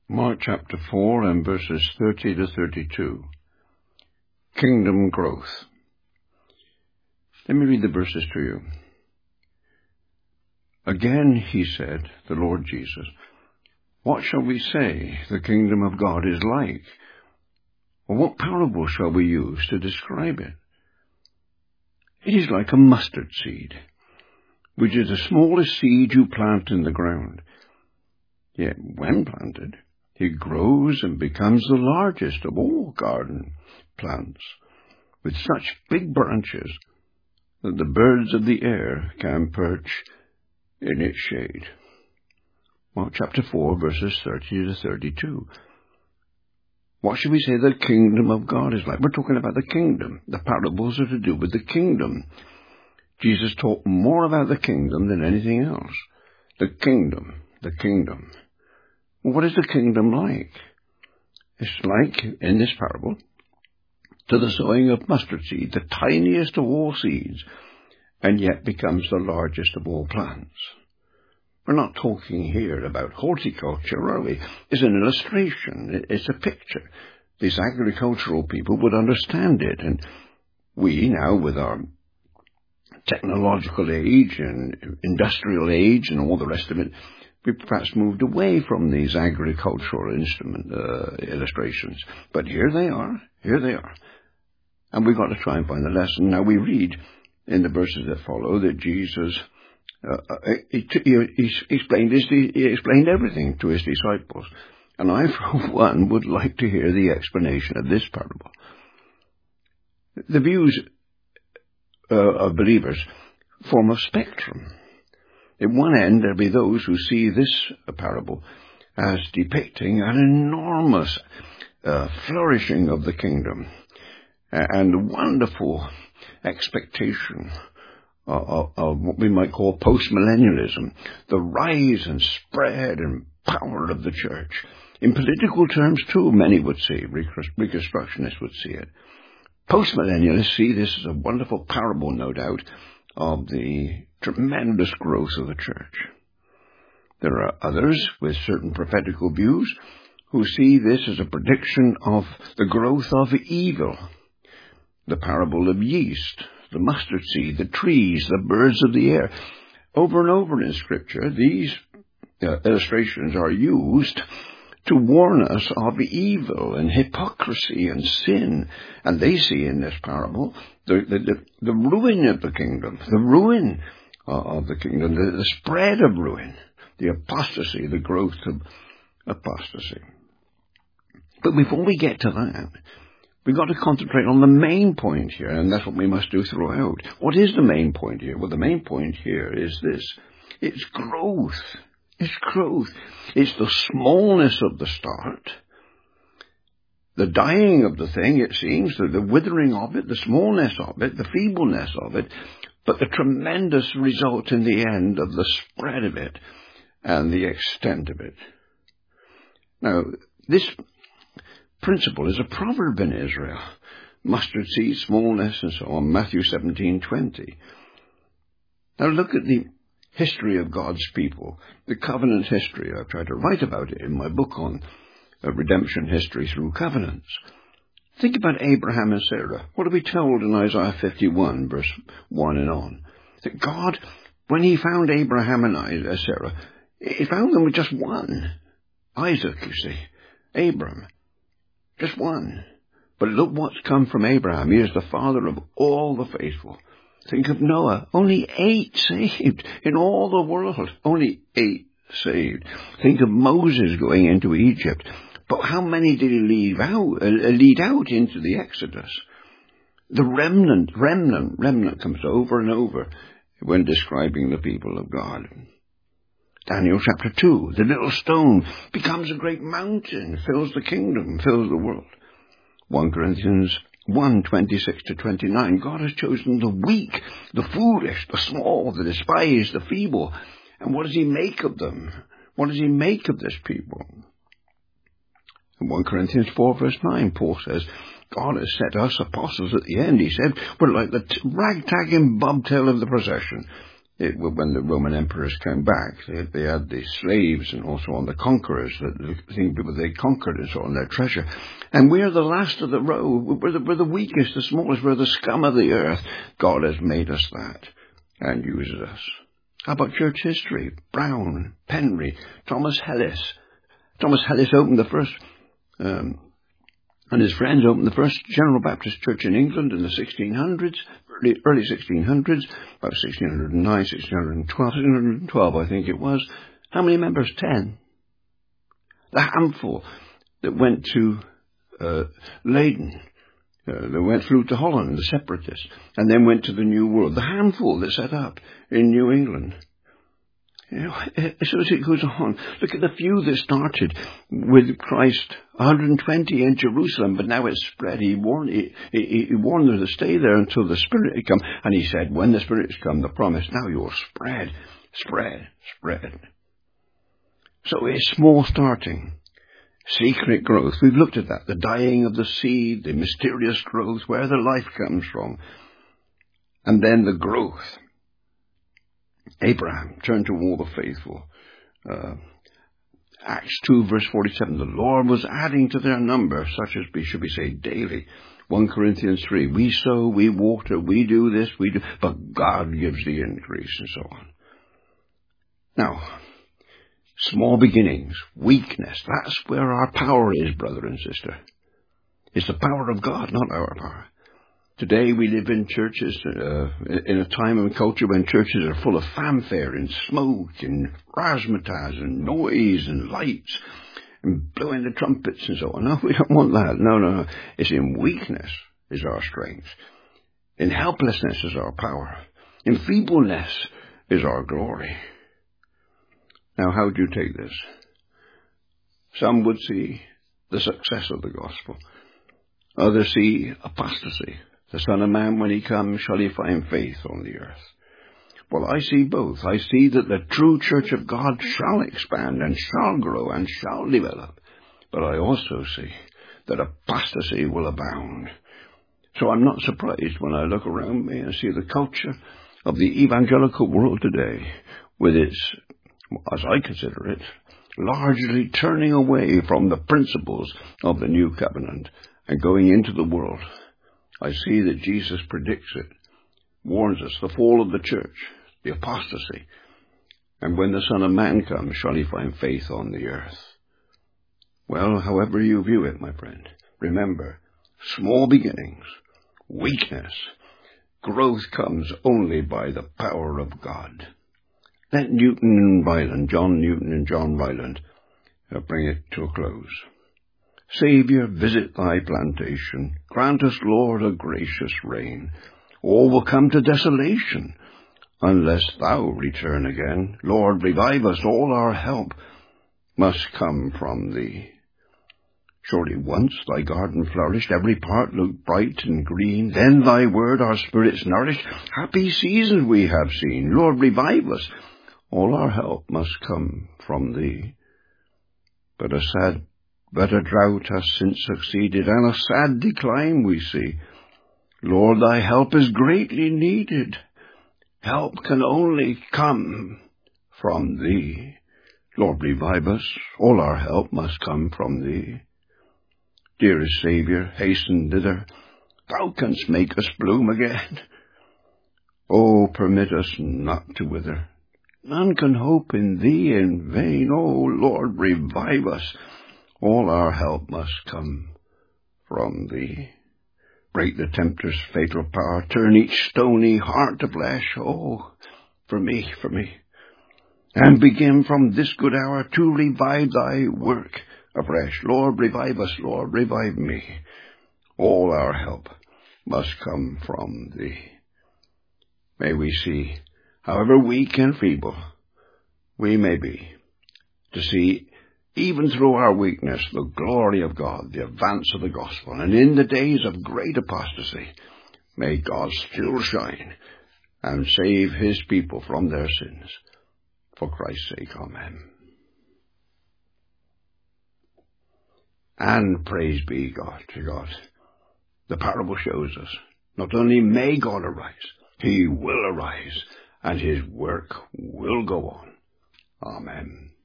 Mark chapter 4 and verses 30 to 32. Kingdom growth. Let me read the verses to you. Again he said, the Lord Jesus, what shall we say the kingdom of God is like? Or what parable shall we use to describe it? It is like a mustard seed, which is the smallest seed you plant in the ground. Yet when planted, it grows and becomes the largest of all garden plants, with such big branches that the birds of the air can perch in its shade. Mark chapter 4, verses 30 to 32. What should we say the kingdom of God is like? We're talking about the kingdom. The parables are to do with the kingdom. Jesus taught more about the kingdom than anything else. The kingdom, the kingdom. What is the kingdom like? It's like, in this parable, to the sowing of mustard seed, the tiniest of all seeds, and yet becomes the largest of all plants. We're not talking here about horticulture, are we? It's an illustration. It's a picture. These agricultural people would understand it, and we now, with our technological age and industrial age and all the rest of it, we perhaps moved away from these agricultural illustrations. But here they are. And we've got to try and find the lesson. Now we read in the verses that follow that Jesus he explained everything to his disciples. And I, for one, would like to hear the explanation of this parable. The views of believers form a spectrum. At one end, there'll be those who see this parable as depicting an enormous flourishing of the kingdom and wonderful expectation of what we might call postmillennialism, the rise and spread and power of the church. In political terms, too, many would see, Reconstructionists would see it. Postmillennialists see this as a wonderful parable, no doubt, of the tremendous growth of the church. There are others with certain prophetical views who see this as a prediction of the growth of evil. The parable of yeast, the mustard seed, the trees, the birds of the air. Over and over in Scripture, these illustrations are used to warn us of evil and hypocrisy and sin. And they see in this parable the ruin of the kingdom, the ruin of the kingdom, the spread of ruin, the apostasy, the growth of apostasy. But before we get to that, we've got to concentrate on the main point here, and that's what we must do throughout. What is the main point here? Well, the main point here is this. It's growth. It's growth. It's the smallness of the start, the dying of the thing, it seems, the withering of it, the smallness of it, the feebleness of it, but the tremendous result in the end of the spread of it and the extent of it. Now, this principle is a proverb in Israel. Mustard seed, smallness, and so on. Matthew 17:20. Now look at the history of God's people, the covenant history. I've tried to write about it in my book on redemption history through covenants. Think about Abraham and Sarah. What are we told in Isaiah 51, verse 1 and on? That God, when he found Abraham and Sarah, he found them with just one. Isaac, you see. Abram. Just one. But look what's come from Abraham. He is the father of all the faithful. Think of Noah. Only 8 saved in all the world. Only 8 saved. Think of Moses going into Egypt. But how many did he lead out into the Exodus? The remnant comes over and over when describing the people of God. Daniel chapter 2, the little stone becomes a great mountain, fills the kingdom, fills the world. 1 Corinthians 1:26-29, God has chosen the weak, the foolish, the small, the despised, the feeble. And what does he make of them? What does he make of this people? In 1 Corinthians 4, verse 9, Paul says, God has set us apostles at the end. He said, we're like the ragtag and bobtail of the procession. when the Roman emperors came back, they had the slaves and also on the conquerors, the people they conquered and so on, their treasure. And we're the last of the row. We're the weakest, the smallest. We're the scum of the earth. God has made us that and uses us. How about church history? Brown, Penry, Thomas Hellis. Thomas Hellis opened the first, and his friends opened the first General Baptist Church in England in the 1600s, early 1600s, about 1609, 1612, I think it was. How many members? 10. The handful that went to Leiden, they flew to Holland, the separatists, and then went to the New World. The handful that set up in New England. You know, so as it goes on, look at the few that started with Christ, 120 in Jerusalem, but now it's spread. He warned them to stay there until the Spirit had come. And he said, when the Spirit has come, the promise, now you'll spread. So it's small starting. Secret growth. We've looked at that. The dying of the seed, the mysterious growth, where the life comes from. And then the growth. Abraham turned to all the faithful. Acts 2 verse 47, the Lord was adding to their number, such as should be saved daily. 1 Corinthians 3, we sow, we water, we do this, we do, but God gives the increase, and so on. Now, small beginnings, weakness, that's where our power is, brother and sister. It's the power of God, not our power. Today we live in churches, in a time and culture when churches are full of fanfare and smoke and razzmatazz and noise and lights and blowing the trumpets and so on. No, we don't want that. No. It's in weakness is our strength. In helplessness is our power. In feebleness is our glory. Now, how do you take this? Some would see the success of the gospel. Others see apostasy. The Son of Man, when he comes, shall he find faith on the earth? Well, I see both. I see that the true church of God shall expand and shall grow and shall develop. But I also see that apostasy will abound. So I'm not surprised when I look around me and see the culture of the evangelical world today with its, as I consider it, largely turning away from the principles of the new covenant and going into the world. I see that Jesus predicts it, warns us, the fall of the church, the apostasy. And when the Son of Man comes, shall he find faith on the earth? Well, however you view it, my friend, remember, small beginnings, weakness, growth comes only by the power of God. Let John Newton and John Ryland bring it to a close. Saviour, visit thy plantation. Grant us, Lord, a gracious reign. All will come to desolation unless thou return again. Lord, revive us. All our help must come from thee. Surely once thy garden flourished, every part looked bright and green. Then thy word our spirits nourished. Happy seasons we have seen. Lord, revive us. All our help must come from thee. But a drought has since succeeded, and a sad decline we see. Lord, thy help is greatly needed. Help can only come from thee. Lord, revive us. All our help must come from thee. Dearest Saviour, hasten thither. Thou canst make us bloom again. Oh, permit us not to wither. None can hope in thee in vain. Oh, Lord, revive us. All our help must come from thee. Break the tempter's fatal power. Turn each stony heart to flesh. Oh, for me. And begin from this good hour to revive thy work afresh. Lord, revive us. Lord, revive me. All our help must come from thee. May we see, however weak and feeble we may be, to see even through our weakness, the glory of God, the advance of the gospel. And in the days of great apostasy, may God still shine and save his people from their sins. For Christ's sake, amen. And praise be to God. The parable shows us, not only may God arise, he will arise and his work will go on. Amen.